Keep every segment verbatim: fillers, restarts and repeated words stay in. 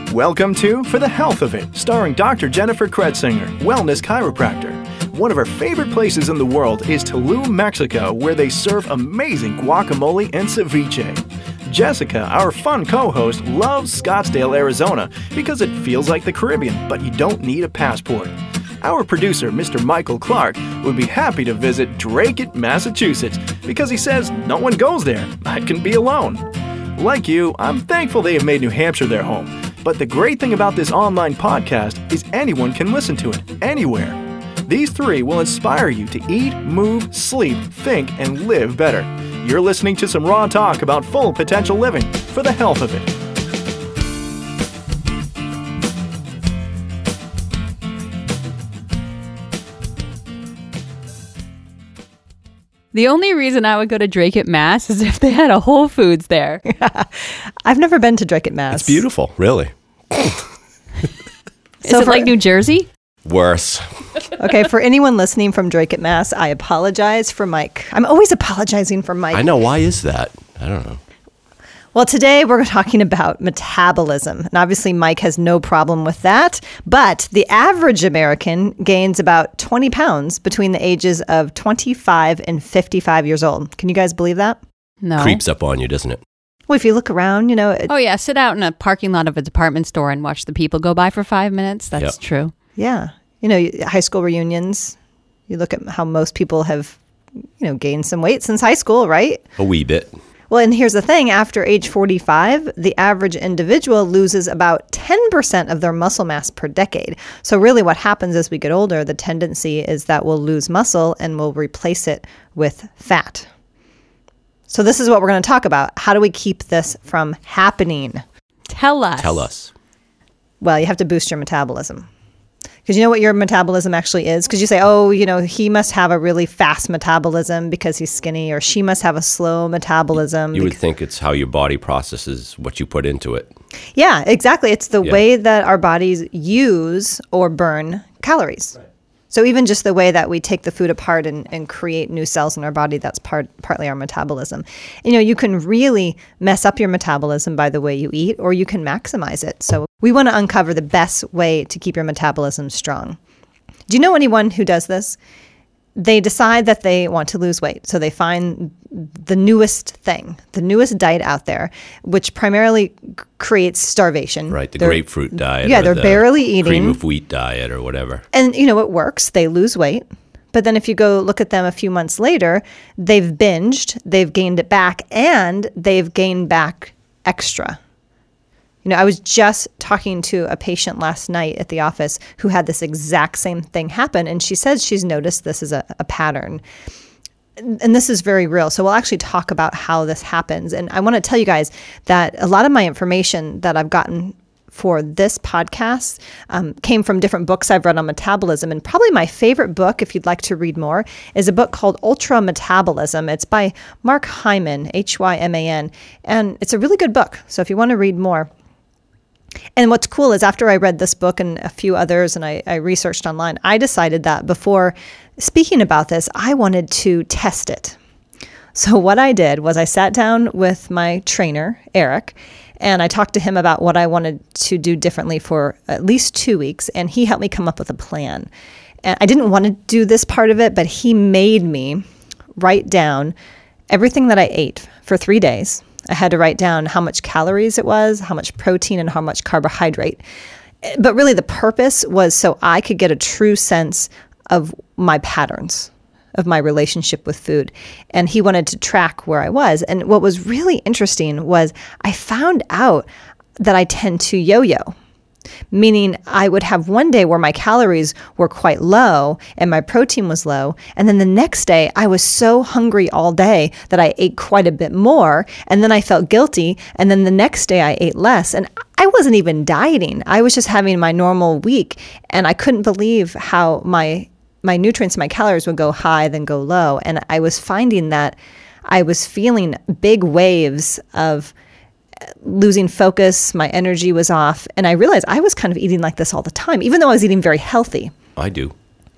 Welcome to For the Health of It, starring Doctor Jennifer Kretzinger, wellness chiropractor. One of her favorite places in the world is Tulum, Mexico, where they serve amazing guacamole and ceviche. Jessica, our fun co-host, loves Scottsdale, Arizona, because it feels like the Caribbean, but you don't need a passport. Our producer, Mister Michael Clark, would be happy to visit Dracut, Massachusetts, because he says no one goes there. I can be alone. Like you, I'm thankful they have made New Hampshire their home. But the great thing about this online podcast is anyone can listen to it, anywhere. These three will inspire you to eat, move, sleep, think, and live better. You're listening to some raw talk about full potential living for the health of it. The only reason I would go to Dracut, Mass is if they had a Whole Foods there. I've never been to Dracut, Mass. It's beautiful, really. Is So it for- like New Jersey? Worse. Okay, for anyone listening from Dracut, Mass, I apologize for Mike. I'm always apologizing for Mike. I know. Why is that? I don't know. Well, today we're talking about metabolism. And obviously, Mike has no problem with that. But the average American gains about twenty pounds between the ages of twenty-five and fifty-five years old. Can you guys believe that? No. Creeps up on you, doesn't it? Well, if you look around, you know, it, Oh, yeah. Sit out in a parking lot of a department store and watch the people go by for five minutes. That's Yep. true. yeah. You know, high school reunions, you look at how most people have, you know, gained some weight since high school, right? A wee bit. Well, and here's the thing. After age forty-five, the average individual loses about ten percent of their muscle mass per decade. So really what happens as we get older, the tendency is that we'll lose muscle and we'll replace it with fat. So this is what we're going to talk about. How do we keep this from happening? Tell us. Tell us. Well, you have to boost your metabolism. Because you know what your metabolism actually is? Because you say, oh, you know, he must have a really fast metabolism because he's skinny, or she must have a slow metabolism. You would bec- think it's how your body processes what you put into it. Yeah, exactly. It's the Yeah. way that our bodies use or burn calories. Right. So even just the way that we take the food apart and, and create new cells in our body, that's part partly our metabolism. You know, you can really mess up your metabolism by the way you eat, or you can maximize it. So we want to uncover the best way to keep your metabolism strong. Do you know anyone who does this? They decide that they want to lose weight. So they find the newest thing, the newest diet out there, which primarily c- creates starvation. Right. The They're- grapefruit diet. Yeah, or they're the barely eating. cream of wheat diet or whatever. And, you know, it works. They lose weight. But then if you go look at them a few months later, they've binged, they've gained it back, and they've gained back extra. You know, I was just talking to a patient last night at the office who had this exact same thing happen. And she says she's noticed this as a, a pattern. And and this is very real. So we'll actually talk about how this happens. And I want to tell you guys that a lot of my information that I've gotten for this podcast um, came from different books I've read on metabolism. And probably my favorite book, if you'd like to read more, is a book called Ultra Metabolism. It's by Mark Hyman, H Y M A N. And it's a really good book. So if you want to read more. And what's cool is after I read this book and a few others and I, I researched online, I decided that before speaking about this, I wanted to test it. So what I did was I sat down with my trainer, Eric, and I talked to him about what I wanted to do differently for at least two weeks. And he helped me come up with a plan. And I didn't want to do this part of it, but he made me write down everything that I ate for three days. I had to write down how much calories it was, how much protein, and how much carbohydrate. But really the purpose was so I could get a true sense of my patterns, of my relationship with food. And he wanted to track where I was. And what was really interesting was I found out that I tend to yo-yo. Meaning I would have one day where my calories were quite low and my protein was low. And then the next day I was so hungry all day that I ate quite a bit more. And then I felt guilty. And then the next day I ate less. And I wasn't even dieting. I was just having my normal week. And I couldn't believe how my my nutrients, my calories would go high, then go low. And I was finding that I was feeling big waves of losing focus, my energy was off, and I realized I was kind of eating like this all the time, even though I was eating very healthy. I do.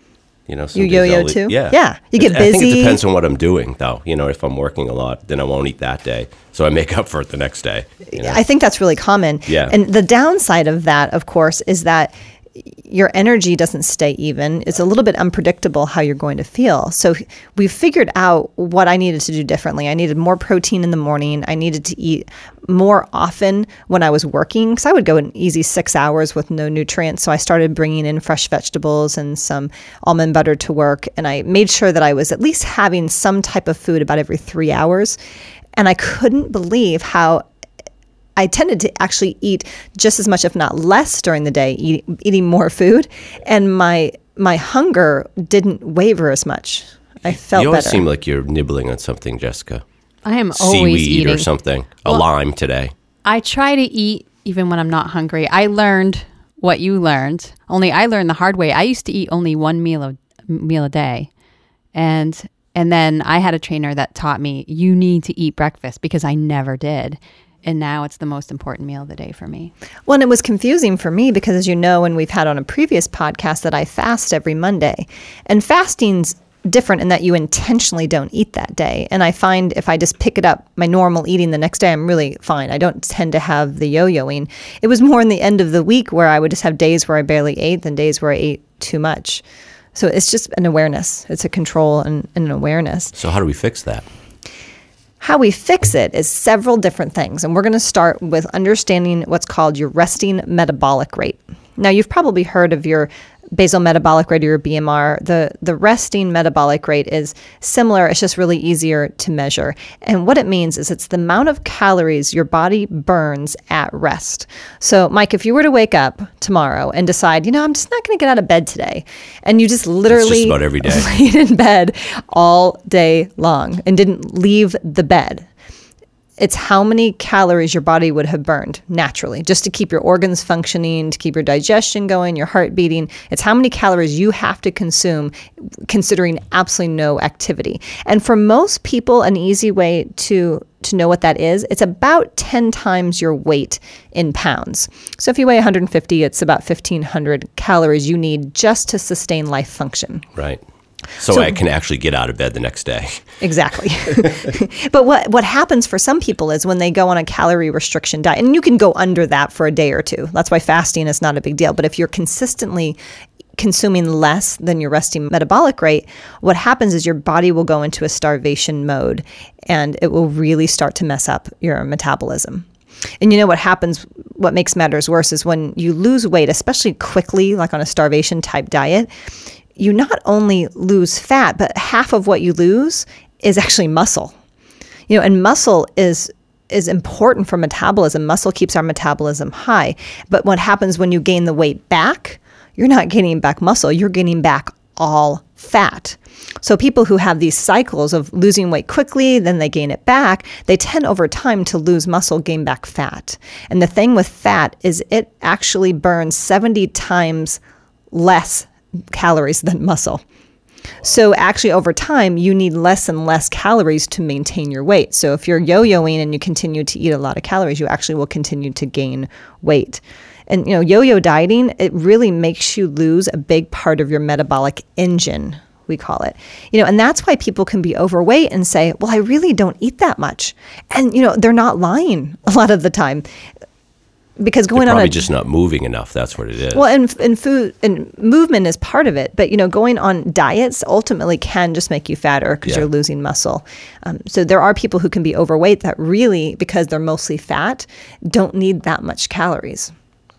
You know, some You days yo-yo I'll eat- too? Yeah. Yeah, you get I think busy. it depends on what I'm doing, though. You know, if I'm working a lot, then I won't eat that day. So I make up for it the next day. You know? I think that's really common. Yeah. And the downside of that, of course, is that your energy doesn't stay even. It's a little bit unpredictable how you're going to feel. So we figured out what I needed to do differently. I needed more protein in the morning. I needed to eat more often when I was working because I would go an easy six hours with no nutrients. So I started bringing in fresh vegetables and some almond butter to work. And I made sure that I was at least having some type of food about every three hours. And I couldn't believe how I tended to actually eat just as much, if not less, during the day, eat, eating more food, and my my hunger didn't waver as much. I felt You always better. seem like you're nibbling on something, Jessica. I am always Seaweed eating. or something. A Well- lime today. I try to eat even when I'm not hungry. I learned what you learned. Only I learned the hard way. I used to eat only one meal a meal a day, and and then I had a trainer that taught me you need to eat breakfast because I never did. And now it's the most important meal of the day for me. Well, and it was confusing for me because, as you know, and we've had on a previous podcast, that I fast every Monday. And fasting's different in that you intentionally don't eat that day. And I find if I just pick it up, my normal eating the next day, I'm really fine. I don't tend to have the yo-yoing. It was more in the end of the week where I would just have days where I barely ate than days where I ate too much. So it's just an awareness. It's a control and, and an awareness. So how do we fix that? How we fix it is several different things. And we're going to start with understanding what's called your resting metabolic rate. Now, you've probably heard of your basal metabolic rate or your B M R. The, the resting metabolic rate is similar. It's just really easier to measure. And what it means is it's the amount of calories your body burns at rest. So, Mike, if you were to wake up tomorrow and decide, you know, I'm just not going to get out of bed today, and you just literally about every day. laid in bed all day long and didn't leave the bed, it's how many calories your body would have burned naturally just to keep your organs functioning, to keep your digestion going, your heart beating. It's how many calories you have to consume considering absolutely no activity. And for most people, an easy way to to know what that is, it's about ten times your weight in pounds. So if you weigh one hundred fifty, it's about fifteen hundred calories you need just to sustain life function. Right. So, So- I can actually get out of bed the next day. Exactly. But what, what happens for some people is when they go on a calorie restriction diet, and you can go under that for a day or two. That's why fasting is not a big deal. But if you're consistently consuming less than your resting metabolic rate, what happens is your body will go into a starvation mode and it will really start to mess up your metabolism. And you know what happens, what makes matters worse is when you lose weight, especially quickly, like on a starvation type diet, you not only lose fat, but half of what you lose is actually muscle. You know, and muscle is is important for metabolism. Muscle keeps our metabolism high. But what happens when you gain the weight back, you're not gaining back muscle, you're gaining back all fat. So people who have these cycles of losing weight quickly, then they gain it back, they tend over time to lose muscle, gain back fat. And the thing with fat is it actually burns seventy times less calories than muscle. So actually over time, you need less and less calories to maintain your weight. So if you're yo-yoing and you continue to eat a lot of calories, you actually will continue to gain weight. And, you know, yo-yo dieting, it really makes you lose a big part of your metabolic engine, we call it. You know, and that's why people can be overweight and say, well, I really don't eat that much. And, you know, they're not lying a lot of the time. Because going They're on probably a just not moving enough. That's what it is. well, and and food and movement is part of it, but you know, going on diets ultimately can just make you fatter because Yeah. you're losing muscle. Um, so there are people who can be overweight that really, because they're mostly fat, don't need that much calories.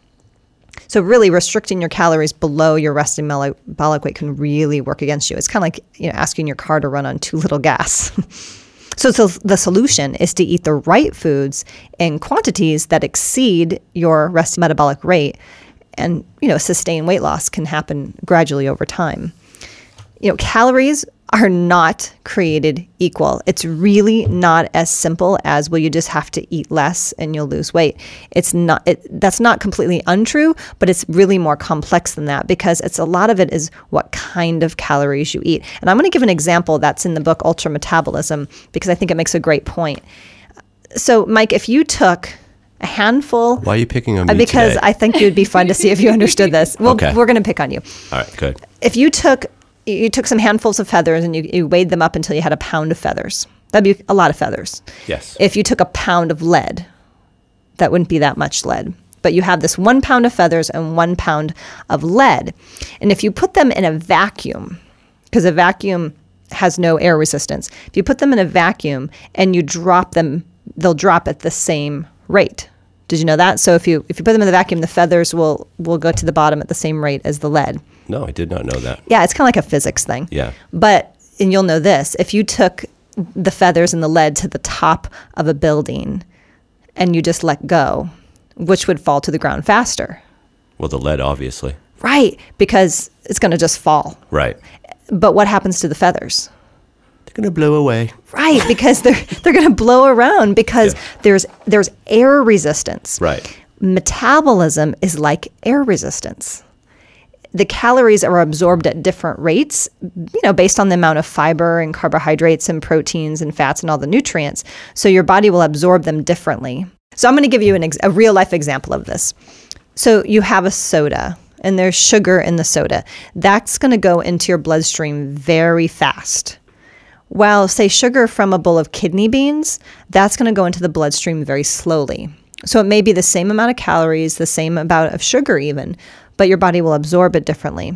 So really, restricting your calories below your resting metabolic weight can really work against you. It's kind of like, you know, asking your car to run on too little gas. So, so the solution is to eat the right foods in quantities that exceed your resting metabolic rate, and you know, sustained weight loss can happen gradually over time. You know, calories are not created equal. It's really not as simple as, well, you just have to eat less and you'll lose weight. It's not, it, that's not completely untrue, but it's really more complex than that because it's a lot of it is what kind of calories you eat. And I'm going to give an example that's in the book Ultra Metabolism because I think it makes a great point. So, Mike, if you took a handful... Why are you picking on me Because today? I think it would be fun to see if you understood this. Well, Okay. we're going to pick on you. All right, good. If you took you took some handfuls of feathers and you, you weighed them up until you had a pound of feathers. That'd be a lot of feathers. Yes. If you took a pound of lead, that wouldn't be that much lead. But you have this one pound of feathers and one pound of lead. And if you put them in a vacuum, because a vacuum has no air resistance, if you put them in a vacuum and you drop them, they'll drop at the same rate. Did you know that? So if you if you put them in the vacuum, the feathers will, will go to the bottom at the same rate as the lead. No, I did not know that. Yeah, it's kind of like a physics thing. Yeah. But, and you'll know this, if you took the feathers and the lead to the top of a building and you just let go, which would fall to the ground faster? Well, the lead, obviously. Right, because it's going to just fall. Right. But what happens to the feathers? They're going to blow away. Right, because they're they're going to blow around because Yeah. there's there's air resistance. Right. Metabolism is like air resistance. The calories are absorbed at different rates, you know, based on the amount of fiber and carbohydrates and proteins and fats and all the nutrients. So your body will absorb them differently. So I'm going to give you an ex- a real life example of this. So you have a soda and there's sugar in the soda. That's going to go into your bloodstream very fast. While, say, sugar from a bowl of kidney beans, that's going to go into the bloodstream very slowly. So it may be the same amount of calories, the same amount of sugar even, but your body will absorb it differently.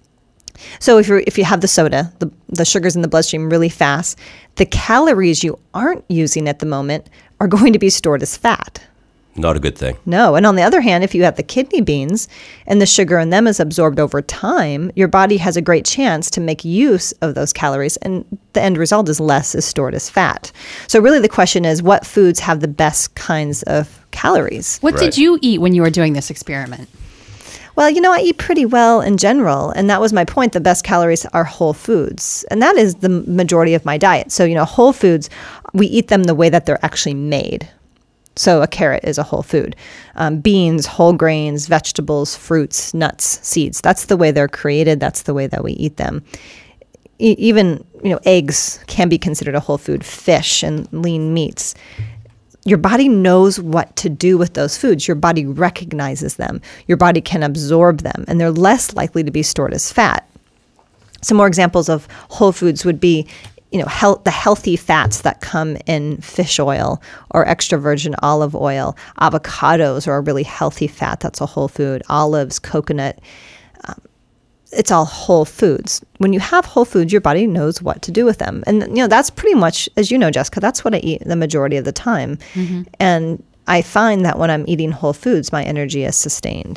So if you if you have the soda, the, the sugars in the bloodstream really fast, the calories you aren't using at the moment are going to be stored as fat. Not a good thing. No. And on the other hand, if you have the kidney beans and the sugar in them is absorbed over time, your body has a great chance to make use of those calories. And the end result is less is stored as fat. So really the question is, what foods have the best kinds of calories? What Right. did you eat when you were doing this experiment? Well, you know, I eat pretty well in general. And that was my point. The best calories are whole foods. And that is the majority of my diet. So, you know, whole foods, we eat them the way that they're actually made. So a carrot is a whole food. Um, beans, whole grains, vegetables, fruits, nuts, seeds. That's the way they're created. That's the way that we eat them. E- even, you know, eggs can be considered a whole food. Fish and lean meats. Your body knows what to do with those foods. Your body recognizes them. Your body can absorb them, and they're less likely to be stored as fat. Some more examples of whole foods would be, you know, health, the healthy fats that come in fish oil or extra virgin olive oil. Avocados are a really healthy fat. That's a whole food. Olives, coconut. Um, it's all whole foods. When you have whole foods, your body knows what to do with them. And, you know, that's pretty much, as you know, Jessica, that's what I eat the majority of the time. Mm-hmm. And I find that when I'm eating whole foods, my energy is sustained.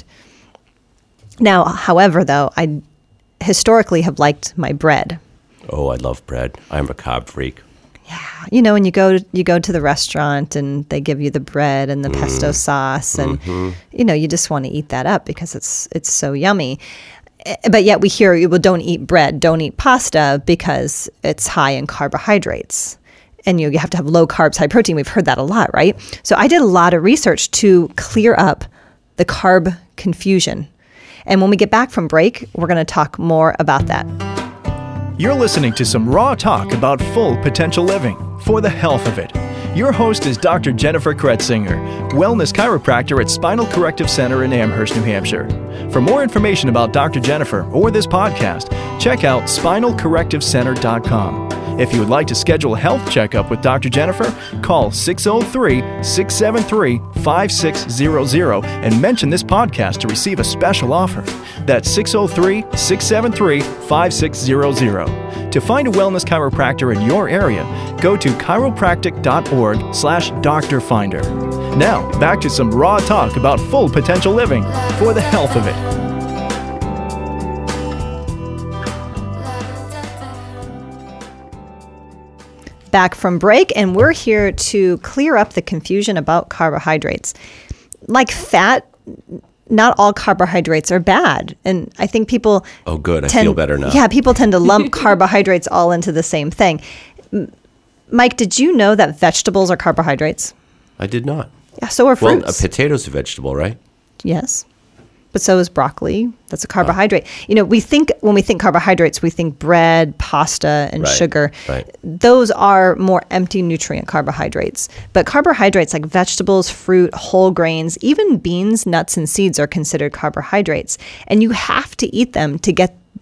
Now, however, though, I historically have liked my bread. Oh, I love bread. I'm a carb freak. You know, when you go to, you go to the restaurant and they give you the bread and the mm. pesto sauce, and mm-hmm. you know, you just want to eat that up because it's it's so yummy. But yet we hear, well, don't eat bread, don't eat pasta because it's high in carbohydrates. And you, you have to have low carbs, high protein. We've heard that a lot, right? So I did a lot of research to clear up the carb confusion. And when we get back from break, we're going to talk more about that. You're listening to some raw talk about full potential living for the health of it. Your host is Doctor Jennifer Kretzinger, wellness chiropractor at Spinal Corrective Center in Amherst, New Hampshire. For more information about Doctor Jennifer or this podcast, check out spinal corrective center dot com. If you would like to schedule a health checkup with Doctor Jennifer, call six oh three, six seven three, five six zero zero and mention this podcast to receive a special offer. That's six oh three, six seven three, five six zero zero. To find a wellness chiropractor in your area, go to chiropractic dot org slash doctor finder. Now, back to some raw talk about full potential living for the health of it. Back from break, and we're here to clear up the confusion about carbohydrates. Like fat, not all carbohydrates are bad. And I think people... Oh, good. I tend, feel better now. Yeah, people tend to lump carbohydrates all into the same thing. Mike, did you know that vegetables are carbohydrates? I did not. Yeah, so are fruits. Well, a potato's a vegetable, right? Yes. But so is broccoli. That's a carbohydrate. Oh. You know, we think, when we think carbohydrates, we think bread, pasta, and right. sugar. Right. Those are more empty nutrient carbohydrates. But carbohydrates like vegetables, fruit, whole grains, even beans, nuts, and seeds are considered carbohydrates. And you have to eat them to get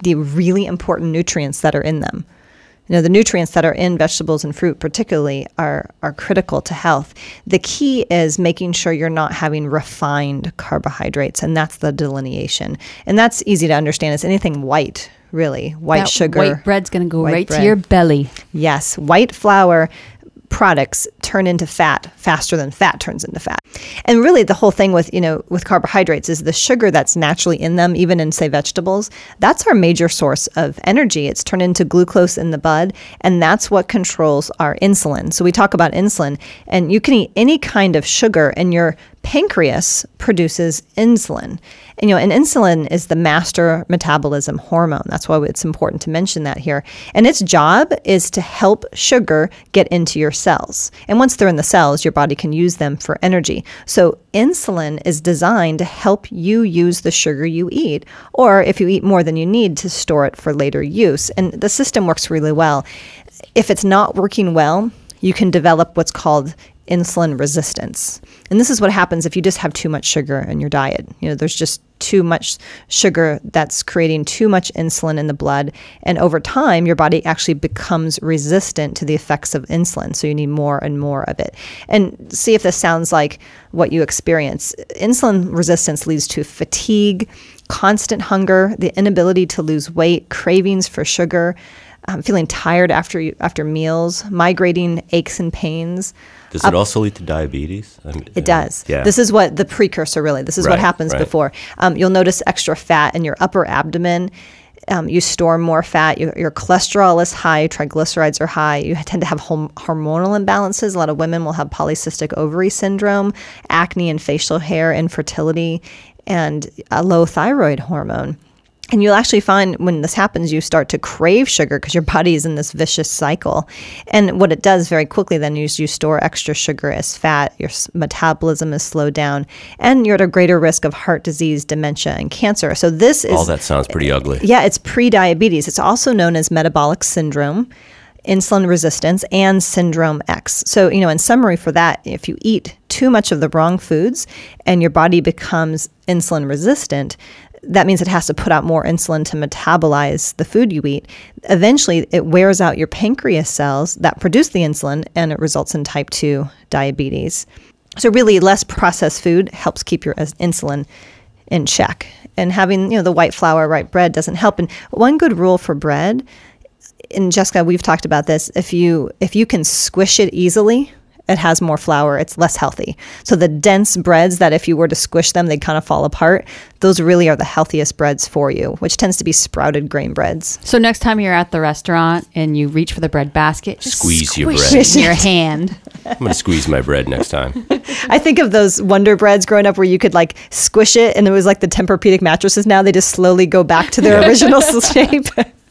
the really important nutrients that are in them. You know, the nutrients that are in vegetables and fruit particularly are, are critical to health. The key is making sure you're not having refined carbohydrates, and that's the delineation. And that's easy to understand. It's anything white, really. White That sugar. White bread's going to go white right bread. to your belly. Yes, white flour products turn into fat faster than fat turns into fat. And really the whole thing with, you know, with carbohydrates is the sugar that's naturally in them, even in, say, vegetables, that's our major source of energy. It's turned into glucose in the blood, and that's what controls our insulin. So we talk about insulin, and you can eat any kind of sugar, and your pancreas produces insulin. And, you know, and insulin is the master metabolism hormone. That's why it's important to mention that here. And its job is to help sugar get into your cells. And once they're in the cells, your body can use them for energy. So insulin is designed to help you use the sugar you eat, or if you eat more than you need, to store it for later use. And the system works really well. If it's not working well, you can develop what's called insulin resistance. And this is what happens if you just have too much sugar in your diet. You know, there's just too much sugar that's creating too much insulin in the blood. And over time, your body actually becomes resistant to the effects of insulin. So you need more and more of it. And see if this sounds like what you experience. Insulin resistance leads to fatigue, constant hunger, the inability to lose weight, cravings for sugar, um, feeling tired after you, after meals, migrating aches and pains. Does it also lead to diabetes? I mean, It does. Yeah. This is what the precursor really, this is what Right, happens right. before. Um, you'll notice extra fat in your upper abdomen. Um, you store more fat. Your, your cholesterol is high. Triglycerides are high. You tend to have hom- hormonal imbalances. A lot of women will have polycystic ovary syndrome, acne and facial hair, infertility, and a low thyroid hormone. And you'll actually find when this happens, you start to crave sugar because your body is in this vicious cycle. And what it does very quickly then is you store extra sugar as fat, your s- metabolism is slowed down, and you're at a greater risk of heart disease, dementia, and cancer. So this is... All that sounds pretty ugly. Yeah, it's pre-diabetes. It's also known as metabolic syndrome, insulin resistance, and syndrome X. So, you know, in summary for that, if you eat too much of the wrong foods and your body becomes insulin resistant, that means it has to put out more insulin to metabolize the food you eat. Eventually, it wears out your pancreas cells that produce the insulin, and it results in type two diabetes. So really, less processed food helps keep your as- insulin in check. And having, you know, the white flour, white bread doesn't help. And one good rule for bread, and Jessica, we've talked about this, if you if you can squish it easily, it has more flour, it's less healthy. So the dense breads that if you were to squish them, they'd kind of fall apart, those really are the healthiest breads for you, which tends to be sprouted grain breads. So next time you're at the restaurant and you reach for the bread basket, just Squeeze your squish bread. it in your hand. I'm going to squeeze my bread next time. I think of those Wonder Breads growing up where you could like squish it and it was like the Tempur-Pedic mattresses. Now they just slowly go back to their original shape.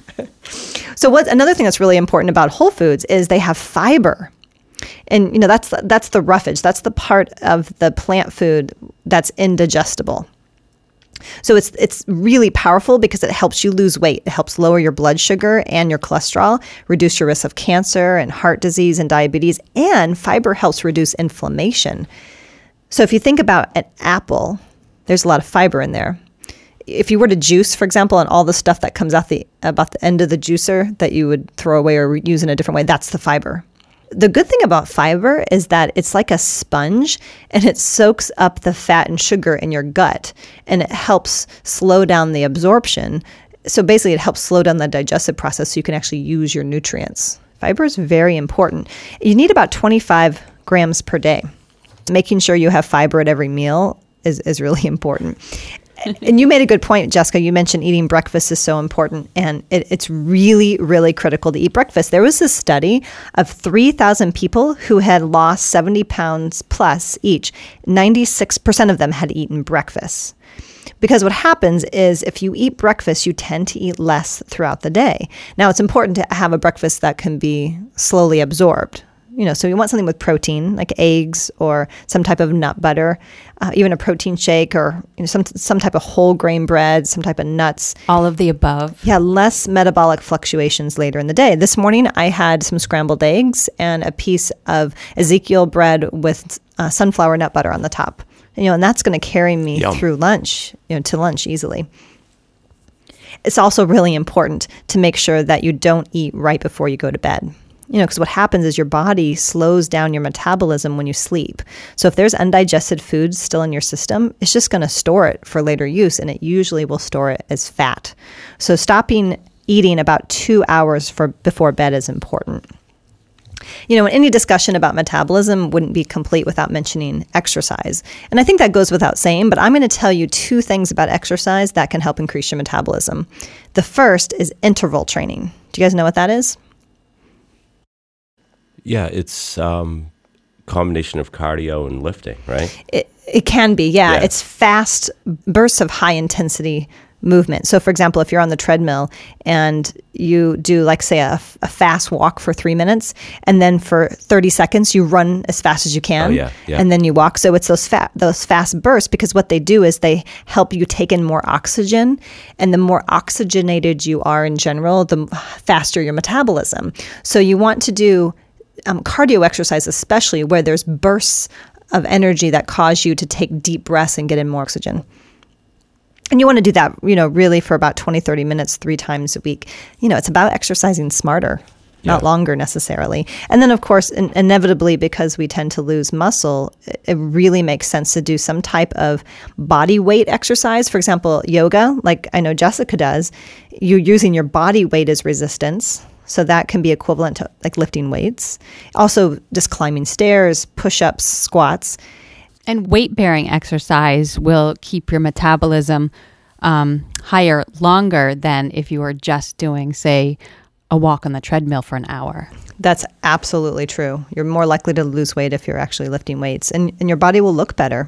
So what another thing that's really important about whole foods is they have fiber. And you know that's that's the roughage. That's the part of the plant food that's indigestible. So it's it's really powerful because it helps you lose weight. It helps lower your blood sugar and your cholesterol, reduce your risk of cancer and heart disease and diabetes, and fiber helps reduce inflammation. So if you think about an apple, there's a lot of fiber in there. If you were to juice, for example, and all the stuff that comes out the about the end of the juicer that you would throw away or use in a different way, that's the fiber. The good thing about fiber is that it's like a sponge and it soaks up the fat and sugar in your gut and it helps slow down the absorption. So basically it helps slow down the digestive process so you can actually use your nutrients. Fiber is very important. You need about twenty-five grams per day. Making sure you have fiber at every meal is, is really important. And you made a good point, Jessica. You mentioned eating breakfast is so important, and it, it's really, really critical to eat breakfast. There was this study of three thousand people who had lost seventy pounds plus each. ninety-six percent of them had eaten breakfast. Because what happens is if you eat breakfast, you tend to eat less throughout the day. Now, it's important to have a breakfast that can be slowly absorbed. You know, so you want something with protein, like eggs or some type of nut butter, uh, even a protein shake or you know, some some type of whole grain bread, some type of nuts. All of the above. Yeah, less metabolic fluctuations later in the day. This morning, I had some scrambled eggs and a piece of Ezekiel bread with uh, sunflower nut butter on the top. You know, and that's going to carry me Yum. through lunch, you know, to lunch easily. It's also really important to make sure that you don't eat right before you go to bed. You know, because what happens is your body slows down your metabolism when you sleep. So if there's undigested food still in your system, it's just going to store it for later use, and it usually will store it as fat. So stopping eating about two hours for before bed is important. You know, any discussion about metabolism wouldn't be complete without mentioning exercise. And I think that goes without saying, but I'm going to tell you two things about exercise that can help increase your metabolism. The first is interval training. Do you guys know what that is? Yeah, it's um, combination of cardio and lifting, right? It, it can be, yeah. Yeah. It's fast bursts of high intensity movement. So for example, if you're on the treadmill and you do like say a, a fast walk for three minutes and then for thirty seconds you run as fast as you can Oh, yeah, yeah. and then you walk. So it's those fat, those fast bursts, because what they do is they help you take in more oxygen, and the more oxygenated you are in general, the faster your metabolism. So you want to do um, cardio exercise, especially where there's bursts of energy that cause you to take deep breaths and get in more oxygen. And you want to do that, you know, really for about twenty, thirty minutes, three times a week. You know, it's about exercising smarter, not Yeah. longer necessarily. And then, of course, in, inevitably, because we tend to lose muscle, it, it really makes sense to do some type of body weight exercise. For example, yoga, like I know Jessica does, you're using your body weight as resistance. So that can be equivalent to like lifting weights. Also, just climbing stairs, push-ups, squats. And weight-bearing exercise will keep your metabolism um, higher longer than if you were just doing, say, a walk on the treadmill for an hour. That's absolutely true. You're more likely to lose weight if you're actually lifting weights, and, and your body will look better.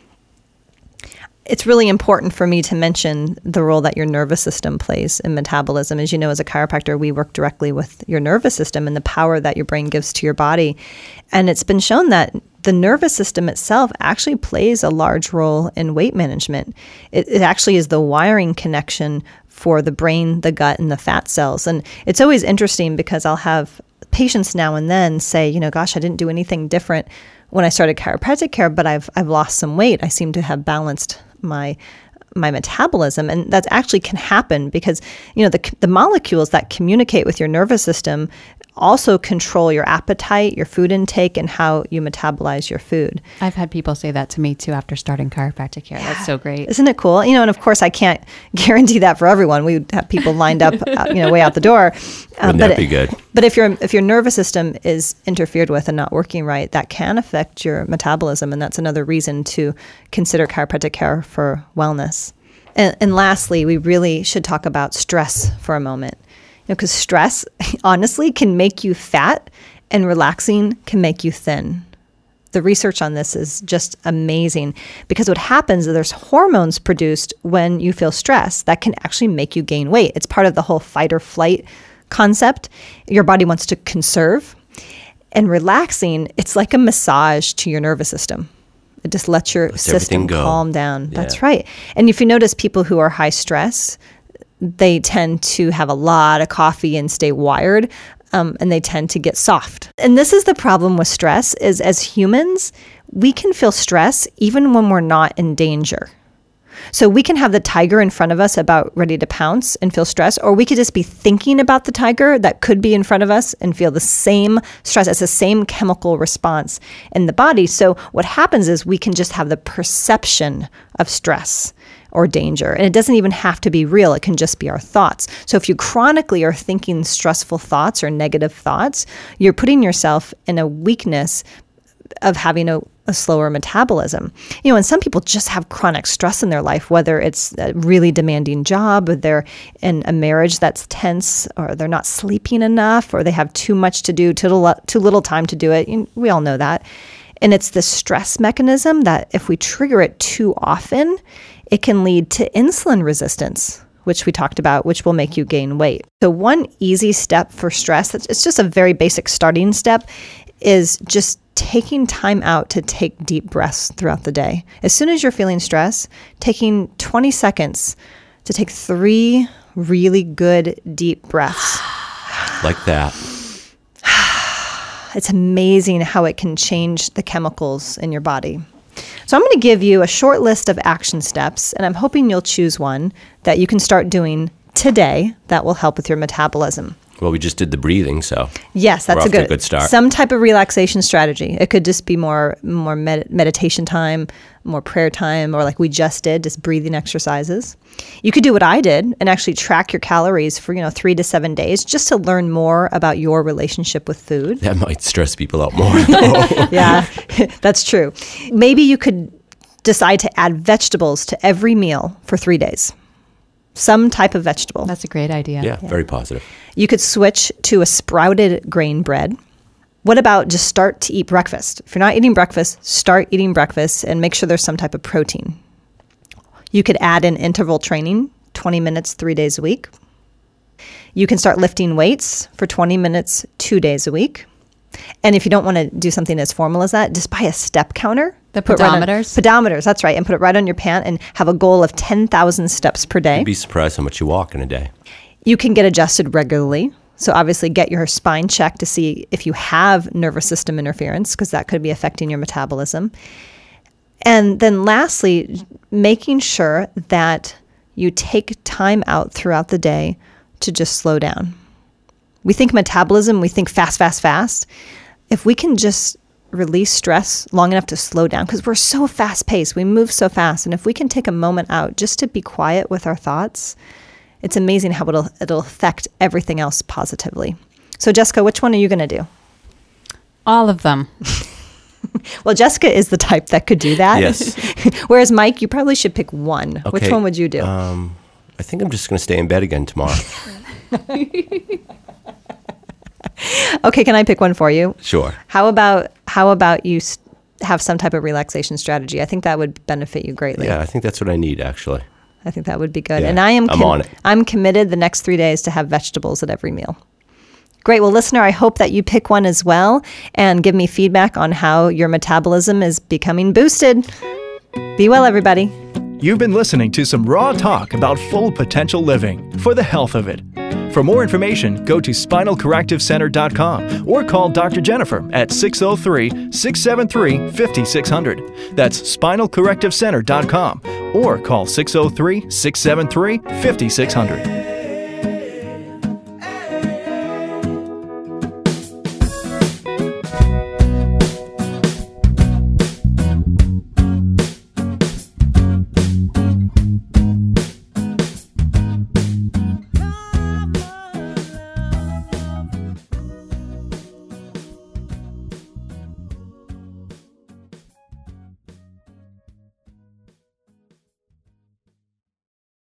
It's really important for me to mention the role that your nervous system plays in metabolism. As you know, as a chiropractor, we work directly with your nervous system and the power that your brain gives to your body. And it's been shown that the nervous system itself actually plays a large role in weight management. It, it actually is the wiring connection for the brain, the gut, and the fat cells. And it's always interesting because I'll have patients now and then say, you know, gosh, I didn't do anything different when I started chiropractic care, but I've I've lost some weight. I seem to have balanced my my metabolism. And that actually can happen because, you know, the the molecules that communicate with your nervous system also control your appetite, your food intake, and how you metabolize your food. I've had people say that to me too after starting chiropractic care. That's so great. Isn't it cool? You know, and of course I can't guarantee that for everyone. We would have people lined up, uh, you know, way out the door. Wouldn't that be good? But if your if your nervous system is interfered with and not working right, that can affect your metabolism, and that's another reason to consider chiropractic care for wellness. And, and lastly, we really should talk about stress for a moment. You know, because stress, honestly, can make you fat, and relaxing can make you thin. The research on this is just amazing because what happens is there's hormones produced when you feel stress that can actually make you gain weight. It's part of the whole fight or flight concept. Your body wants to conserve, and relaxing, it's like a massage to your nervous system. It just lets your Lets everything system go. calm down. Yeah. That's right. And if you notice people who are high stress, they tend to have a lot of coffee and stay wired, um, and they tend to get soft. And this is the problem with stress is as humans, we can feel stress even when we're not in danger. So we can have the tiger in front of us about ready to pounce and feel stress, or we could just be thinking about the tiger that could be in front of us and feel the same stress. It's the same chemical response in the body. So what happens is we can just have the perception of stress or danger. And it doesn't even have to be real. It can just be our thoughts. So if you chronically are thinking stressful thoughts or negative thoughts, you're putting yourself in a weakness of having a, a slower metabolism. You know, and some people just have chronic stress in their life, whether it's a really demanding job, or they're in a marriage that's tense, or they're not sleeping enough, or they have too much to do, too little, too little time to do it. You know, we all know that. And it's the stress mechanism that if we trigger it too often, it can lead to insulin resistance, which we talked about, which will make you gain weight. So one easy step for stress, it's just a very basic starting step, is just taking time out to take deep breaths throughout the day. As soon as you're feeling stress, taking twenty seconds to take three really good deep breaths. Like that. It's amazing how it can change the chemicals in your body. So I'm going to give you a short list of action steps, and I'm hoping you'll choose one that you can start doing today that will help with your metabolism. Well, we just did the breathing, so Yes, that's we're a off to good, a good start. Some type of relaxation strategy. It could just be more more med- meditation time, more prayer time, or like we just did, just breathing exercises. You could do what I did and actually track your calories for, you know, three to seven days just to learn more about your relationship with food. That might stress people out more. Yeah, that's true. Maybe you could decide to add vegetables to every meal for three days. Some type of vegetable. That's a great idea. Yeah, very positive. You could switch to a sprouted grain bread. What about just start to eat breakfast? If you're not eating breakfast, start eating breakfast and make sure there's some type of protein. You could add in interval training, twenty minutes, three days a week. You can start lifting weights for twenty minutes, two days a week. And if you don't want to do something as formal as that, just buy a step counter. The Put it right on- pedometers? pedometers, that's right. And put it right on your pant and have a goal of ten thousand steps per day. You'd be surprised how much you walk in a day. You can get adjusted regularly. So obviously get your spine checked to see if you have nervous system interference, because that could be affecting your metabolism. And then lastly, making sure that you take time out throughout the day to just slow down. We think metabolism, we think fast, fast, fast. If we can just release stress long enough to slow down, because we're so fast paced, we move so fast. And if we can take a moment out just to be quiet with our thoughts, it's amazing how it'll it'll affect everything else positively. So Jessica, which one are you going to do? All of them. Well, Jessica is the type that could do that. Yes. Whereas Mike, you probably should pick one. Which Okay, one would you do? Um, I think I'm just going to stay in bed again tomorrow. Okay, can I pick one for you? Sure. How about how about you s- have some type of relaxation strategy? I think that would benefit you greatly. Yeah, I think that's what I need, actually. I think that would be good. Yeah, and I am I'm on it. I'm committed the next three days to have vegetables at every meal. Great. Well, listener, I hope that you pick one as well and give me feedback on how your metabolism is becoming boosted. Be well, everybody. You've been listening to some raw talk about full potential living for the health of it. For more information, go to spinal corrective center dot com or call Doctor Jennifer at six oh three, six seven three, five six zero zero. That's spinal corrective center dot com or call six oh three, six seven three, five six zero zero.